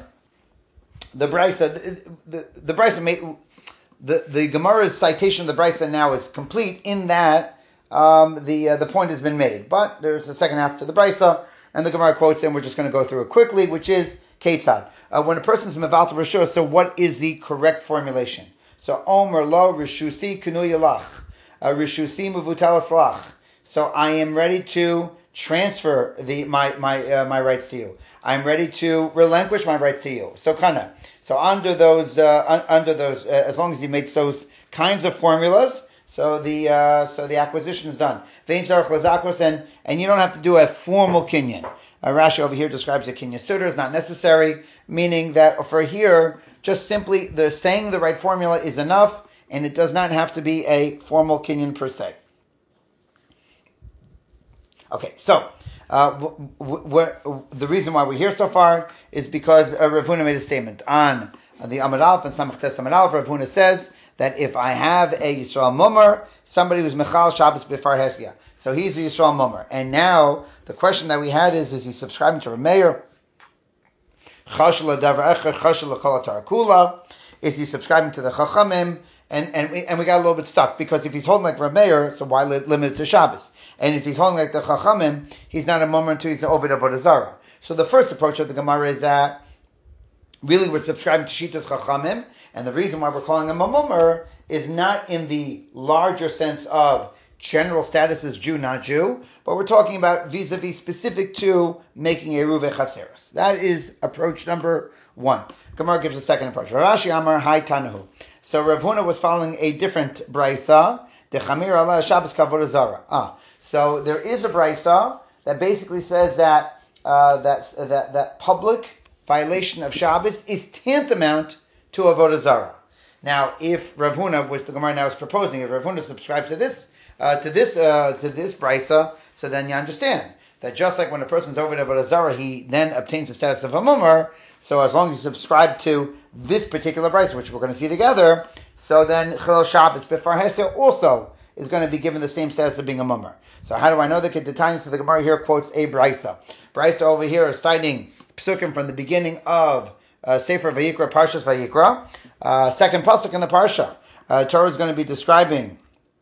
the Brisa, the the, the Brisa made the the Gemara's citation of the Brisa now is complete in that um, the uh, the point has been made. But there's a second half to the Brisa, and the Gemara quotes it, and we're just going to go through it quickly, which is Ketzad. Uh, when a person's Mevatel Rishus, so what is the correct formulation? So Omer lo Rishusi Kunu Yalach. Rishusi Muvutal Aslach. So I am ready to transfer the my my uh, my rights to you. I'm ready to relinquish my rights to you. So kana. So under those uh, un, under those, uh, as long as he makes those kinds of formulas, so the uh, so the acquisition is done. Vein zarach lazakos, and and you don't have to do a formal kinyan. Uh, Rashi over here describes a kinyan suitor is not necessary, meaning that for here, just simply the saying the right formula is enough, and it does not have to be a formal kinyan per se. Okay, so uh, w- w- w- the reason why we're here so far is because uh, Rav Huna made a statement on, on the Amud Aleph and Samach Tes Amud Aleph. Rav Huna says that if I have a Yisrael Mummer, somebody who's Mechal Shabbos B'far Hesia, so he's the Yisrael Mummer. And now the question that we had is: is he subscribing to Rav Meir? Is he subscribing to the Chachamim? And and we, and we got a little bit stuck, because if he's holding like Rav Meir, so why li- limit it to Shabbos? And if he's holding like the Chachamim, he's not a Mummer until he's an Ovid Avodah Zarah. So the first approach of the Gemara is that really we're subscribing to Shitas Chachamim, and the reason why we're calling him a Mummer is not in the larger sense of general status as Jew, not Jew, but we're talking about vis-a-vis specific to making a Ruve Chatzeres. That is approach number one. Gemara gives a second approach. Rashi Amar Hai Tanahu. So Rav Huna was following a different brisa. Dechamir ala Shabbos kavodah zara. Ah, so there is a brisa that basically says that uh, that that that public violation of Shabbos is tantamount to avodah zara. Now, if Rav Huna, which the Gemara now is proposing, if Rav Huna subscribes to this uh, to this uh, to this brisa, so then you understand that just like when a person's over to avodah zara, he then obtains the status of a mummer. So as long as you subscribe to this particular brisa, which we're going to see together, so then Chilul Shabbos B'far Hesia also is going to be given the same status of being a mummer. So how do I know the Kedetanya? So the Gemara here quotes a brisa. Brisa over here is citing psukim from the beginning of uh, Sefer Vayikra, Parshas Vayikra. Uh, second pasuk in the parsha, uh, Torah is going to be describing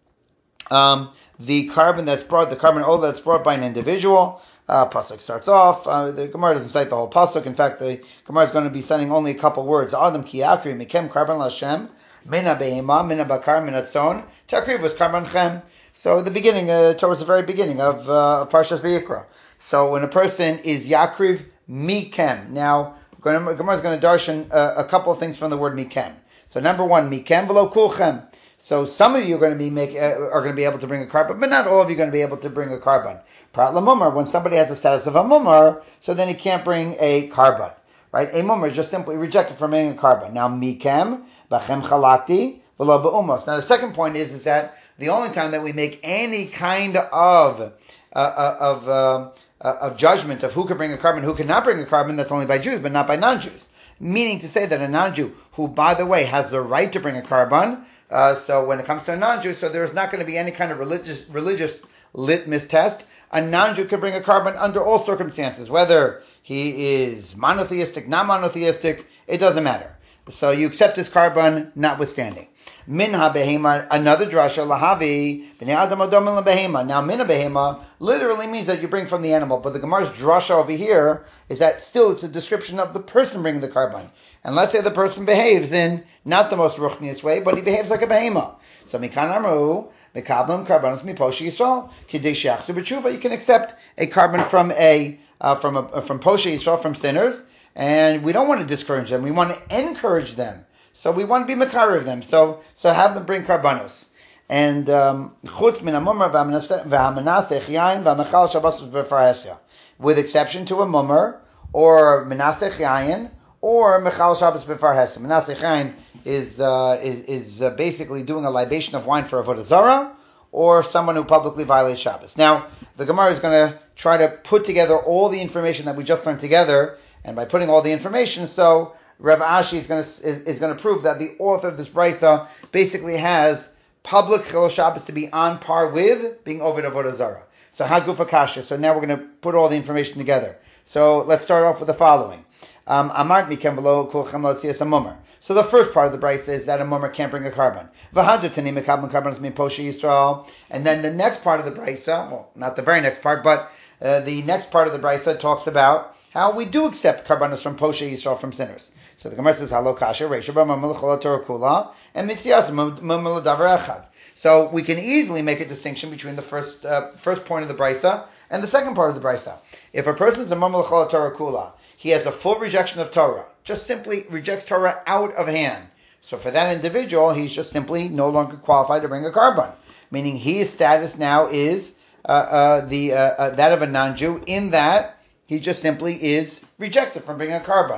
um, the carbon that's brought, the carbon oil that's brought by an individual. Uh, pasuk starts off. Uh, the Gemara doesn't cite the whole pasuk. In fact, the Gemara is going to be citing only a couple words. Adam ki akri mikem carbon lashem mina behema mina bakar mina tzon takriv was carbon chem. So the beginning, uh, towards the very beginning of uh, Parshas Vayikra. So when a person is yakriv mikem, now Gemara is going to darshan uh, a couple of things from the word mikem. So number one, mikem v'lo kulchem. So some of you are going to be make, uh, are going to be able to bring a carbon, but not all of you are going to be able to bring a carbon. Prat lamumar, when somebody has the status of a mumar, so then he can't bring a carbon, right? A mumar is just simply rejected from bringing a carbon. Now mikem bachem chalati v'lo be'umos. Now the second point is is that the only time that we make any kind of uh, uh, of uh, uh, of judgment of who could bring a carbon, who could not bring a carbon, that's only by Jews, but not by non-Jews. Meaning to say that a non-Jew, who by the way has the right to bring a carbon, uh, so when it comes to a non-Jew, so there's not going to be any kind of religious religious litmus test. A non-Jew can bring a carbon under all circumstances, whether he is monotheistic, not monotheistic, it doesn't matter. So you accept his carbon notwithstanding. Minha behema, another drasha, lahavi, b'nei adam adom behema. Now, minha behema literally means that you bring from the animal, but the Gemara's drasha over here is that still it's a description of the person bringing the carbon. And let's say the person behaves in not the most ruchnius way, but he behaves like a behema. So mikan amru, mekablam karbanos miposhi yisrael, kidei sheachzu b'tshuva. You can accept a carbon from a uh, from a from posha yisrael, from sinners. And we don't want to discourage them. We want to encourage them. So we want to be makar of them. So so have them bring karbanos. And chutz min hamumar v'hamanasech yain v'hamachal shabbos b'far hesia, with exception to a mumar or menasech yain or mechal shabbos b'far hesia. Menasech yain is uh, is is uh, basically doing a libation of wine for avodah zarah, or someone who publicly violates Shabbos. Now the Gemara is going to try to put together all the information that we just learned together. And by putting all the information, so Rav Ashi is going to is, is going to prove that the author of this brisa basically has public Chilul Shabbos to be on par with being over avodah zarah. So Hagufa Kasha. So now we're going to put all the information together. So let's start off with the following. Um, Amart mikem v'lo kulchem lo tzias a mumar. So the first part of the brisa is that a mumar can't bring a carbon. V'hadutani mekablan karbanos min posha Yisrael. And then the next part of the brisa, well, not the very next part, but uh, the next part of the brisa talks about how we do accept karbanos from posha Yisrael, from sinners. So the Gemara says, "Halo kasha reisha b'mamel chol Torah kula and mitzias mamel davar echad." So we can easily make a distinction between the first uh, first point of the brisa and the second part of the brisa. If a person is a mamel chol Torah kula, he has a full rejection of Torah, just simply rejects Torah out of hand. So for that individual, he's just simply no longer qualified to bring a carbon, meaning his status now is uh, uh, the uh, uh, that of a non-Jew, in that he just simply is rejected from bringing a carbon.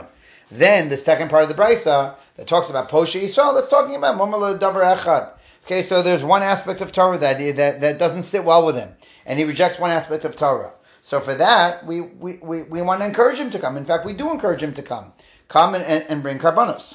Then the second part of the brisa that talks about Poshe Yisrael, that's talking about Mumar Davar Echad. Okay, so there's one aspect of Torah that, that that doesn't sit well with him, and he rejects one aspect of Torah. So for that, we, we, we, we want to encourage him to come. In fact, we do encourage him to come. Come and, and, and bring karbanos.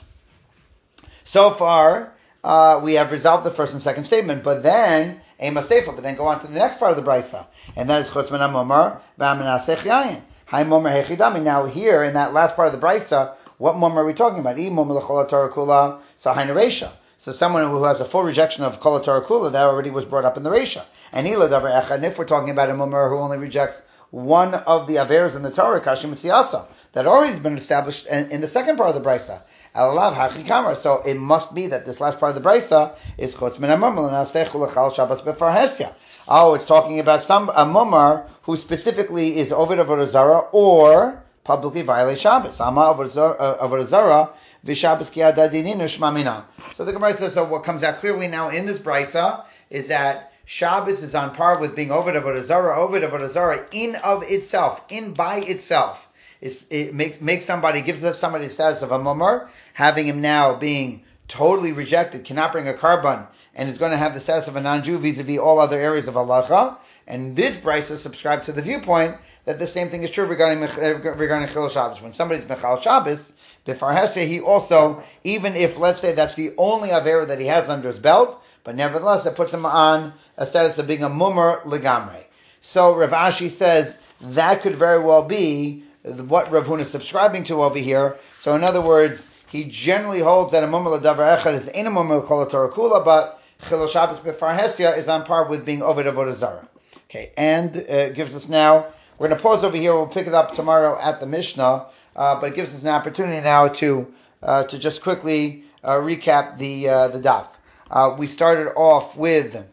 So far, uh, we have resolved the first and second statement, but then, Ema Sefer, but then go on to the next part of the brisa, and that is Chutz Min HaMomar V'Amenasech Yayin. Hai Momar Hechidami. Now here, in that last part of the brisa, what Momar are we talking about? I Momar L'Chol HaTorah Kula Sahayin Reisha. So someone who has a full rejection of Kol HaTorah Kula, that already was brought up in the Reisha. And Ila Davar Echad, and if we're talking about a Momar who only rejects one of the averos in the Torah, Kashim Mitziyasa, that already has been established in, in the second part of the brisa. Alav Hachi Kamar. So it must be that this last part of the brisa is Chutz Min HaMomar L'Nasech L'Chal Shabbos B'Far Hesya. Oh, it's talking about some a Momar who specifically is Ovid Avodah Zarah or publicly violates Shabbos. Ama Avodah Zarah v'Shabbos ki adadininu shma mina. So the Gemara says, so what comes out clearly now in this brisa is that Shabbos is on par with being Ovid Avodah Zarah. Ovid Avodah Zarah in of itself, in by itself, is it makes makes somebody, gives somebody the status of a Momar, having him now being totally rejected, cannot bring a karban, and is going to have the status of a non-Jew vis-a-vis all other areas of halacha. And this brisa subscribes to the viewpoint that the same thing is true regarding regarding Chil Shabbos. When somebody's Mechal Shabbos, B'far Hesya, he also, even if, let's say, that's the only avera that he has under his belt, but nevertheless, that puts him on a status of being a Mumar Legamre. So Rav Ashi says that could very well be what Rav Huna is subscribing to over here. So in other words, he generally holds that a Mumar L'Davar Echad is in a Mumar L'Chol HaTorah Kula, but Chil Shabbos B'far Hesya is on par with being Ovid Avodah Zarah. Okay, and uh, gives us now, we're going to pause over here, we'll pick it up tomorrow at the Mishnah, uh, but it gives us an opportunity now to uh, to just quickly uh, recap the uh, the daf. Uh, we started off with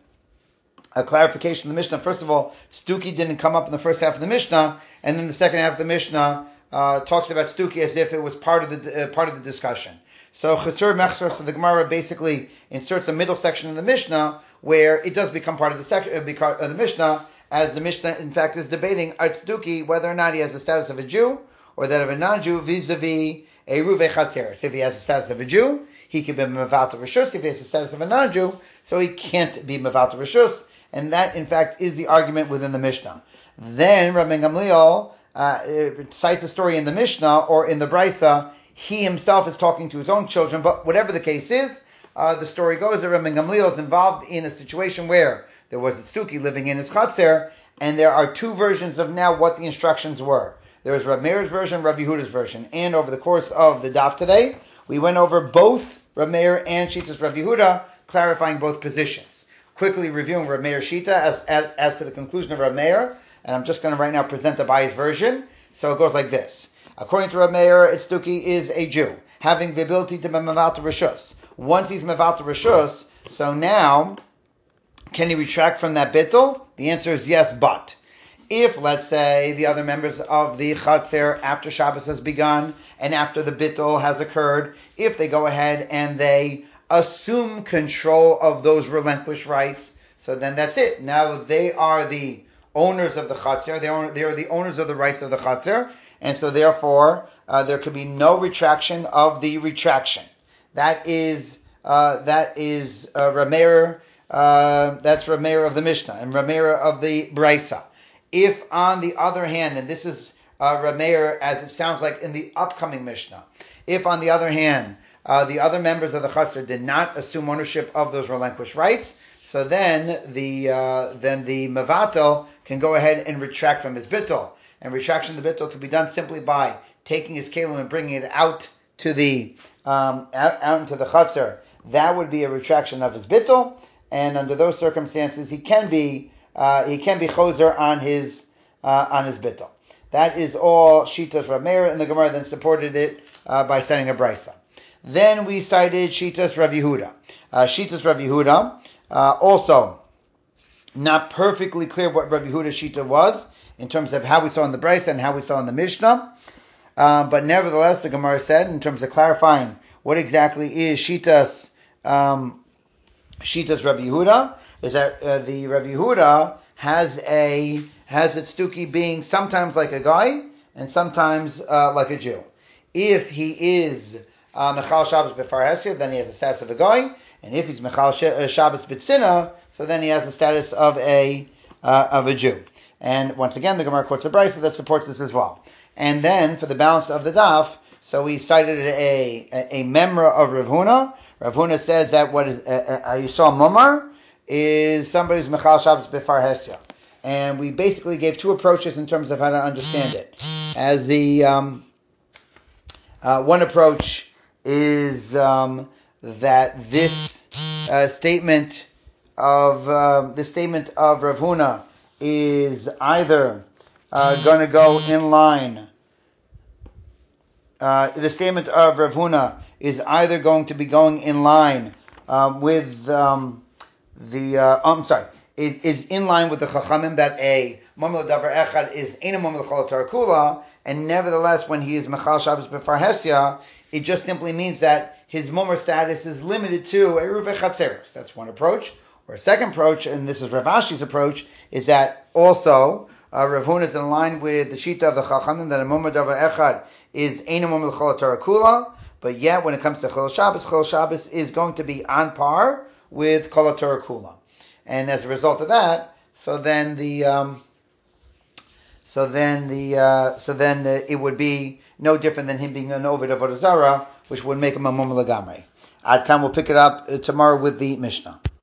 a clarification of the Mishnah. First of all, Stuki didn't come up in the first half of the Mishnah, and then the second half of the Mishnah uh, talks about Stuki as if it was part of the uh, part of the discussion. So Chesur Mechsor, so the Gemara basically inserts a middle section of the Mishnah where it does become part of the sec- uh, because of the Mishnah, as the Mishnah in fact is debating Stuki whether or not he has the status of a Jew or that of a non-Jew vis-a-vis a Ruvei Chatzeres. If he has the status of a Jew, he can be Mevatel Rishus. If he has the status of a non-Jew, so he can't be Mevatel Rishus. And that, in fact, is the argument within the Mishnah. Then Rabbi Gamliel uh, cites a story in the Mishnah or in the Brisa. He himself is talking to his own children, but whatever the case is, uh, the story goes that Rabbi Gamliel is involved in a situation where there was a Stuki living in his Chatzer, and there are two versions of now what the instructions were. There was Rav Meir's version, Rav Yehuda's version, and over the course of the daf today, we went over both Rav Meir and Shita's Rav Yehuda, clarifying both positions. Quickly reviewing Rav Meir's Shita as, as, as to the conclusion of Rav Meir, and I'm just going to right now present the Abaye's version. So it goes like this. According to Rav Meir, Itzduki is a Jew, having the ability to be Mevatel Rishus. Once he's Mevatel Rishus, so now, can he retract from that bittul? The answer is yes, but if, let's say, the other members of the Chatzer, after Shabbos has begun, and after the bittul has occurred, if they go ahead and they assume control of those relinquished rights, so then that's it. Now they are the owners of the Chatzer, they are, they are the owners of the rights of the Chatzer, and so therefore, uh, there could be no retraction of the retraction. That is, uh, that is uh, Rameir, uh, that's Rameir of the Mishnah, and Rameir of the Brisa. If, on the other hand, and this is uh, Rameir as it sounds like in the upcoming Mishnah, if, on the other hand, uh, the other members of the Chatzer did not assume ownership of those relinquished rights, so then the uh, then the Mevatel can go ahead and retract from his bittul. And retraction of the bittul can be done simply by taking his kelim and bringing it out to the um, out, out into the Chatzer. That would be a retraction of his bittul, and under those circumstances, he can be Uh, he can be choser on his uh, on his bittul. That is all Shitas Rav Meir, and the Gemara then supported it uh, by citing a brisa. Then we cited Shitas Rav Yehuda. Uh, Shitas Rav Yehuda, uh, also not perfectly clear what Rav Yehuda's Shita was in terms of how we saw in the brisa and how we saw in the Mishnah, uh, but nevertheless, the Gemara said in terms of clarifying what exactly is Shitas um, Shitas Rav Yehuda, is that uh, the Rav Yehuda has a has its Stuki being sometimes like a guy and sometimes uh, like a Jew. If he is uh, Mechal Shabbos Befar Hesya, then he has the status of a goy. And if he's Mechal Shabbos B'tzina, so then he has the status of a uh, of a Jew. And once again, the Gemara quotes a brayso that supports this as well. And then for the balance of the daf, so we cited a a, a memra of Rav Huna. Rav Huna says that what is uh, uh, you saw Mumar is somebody's Mechal Shabbos Befar Hesya. And we basically gave two approaches in terms of how to understand it. As the um, uh, one approach is um, that this uh, statement of uh, the statement of Rav Huna is either uh, going to go in line. Uh, the statement of Rav Huna is either going to be going in line um, with um, the. Uh, I'm sorry. It is in line with the Chachamim that a Mamel Davar Echad is Eina Mamel Chol Tarakula, and nevertheless, when he is Mechal Shabbos Befar Hesya, it just simply means that his Mumar status is limited to a Ruve Chatzeros. That's one approach. Or a second approach, and this is Rav Ashi's approach, is that also uh, Rav Huna is in line with the Shita of the Chachamim that a Mamel Davar Echad is Eina Mamel Chol Tarakula, but yet when it comes to Chol Shabbos, Chol Shabbos is going to be on par with Kol Tarakula. And as a result of that, so then the um, so then the uh, so then uh, it would be no different than him being an Ovid of Avodah Zarah, which would make him a Mum Lagamri. Adkan will pick it up uh, tomorrow with the Mishnah.